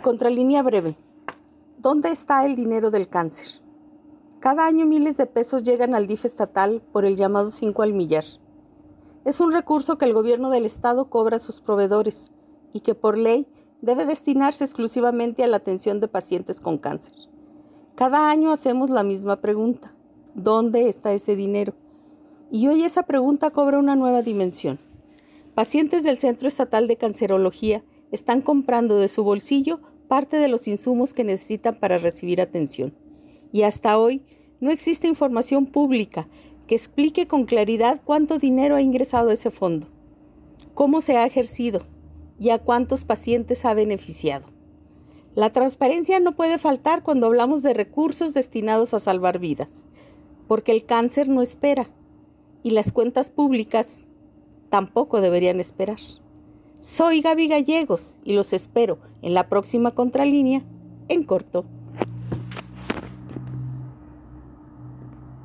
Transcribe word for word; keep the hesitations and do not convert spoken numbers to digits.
Contralínea breve. ¿Dónde está el dinero del cáncer? Cada año miles de pesos llegan al D I F estatal por el llamado cinco al millar. Es un recurso que el gobierno del estado cobra a sus proveedores y que por ley debe destinarse exclusivamente a la atención de pacientes con cáncer. Cada año hacemos la misma pregunta: ¿dónde está ese dinero? Y hoy esa pregunta cobra una nueva dimensión. Pacientes del Centro Estatal de Cancerología están comprando de su bolsillo parte de los insumos que necesitan para recibir atención. Y hasta hoy no existe información pública que explique con claridad cuánto dinero ha ingresado a ese fondo, cómo se ha ejercido y a cuántos pacientes ha beneficiado. La transparencia no puede faltar cuando hablamos de recursos destinados a salvar vidas, porque el cáncer no espera y las cuentas públicas tampoco deberían esperar. Soy Gaby Gallegos y los espero en la próxima Contralínea en corto.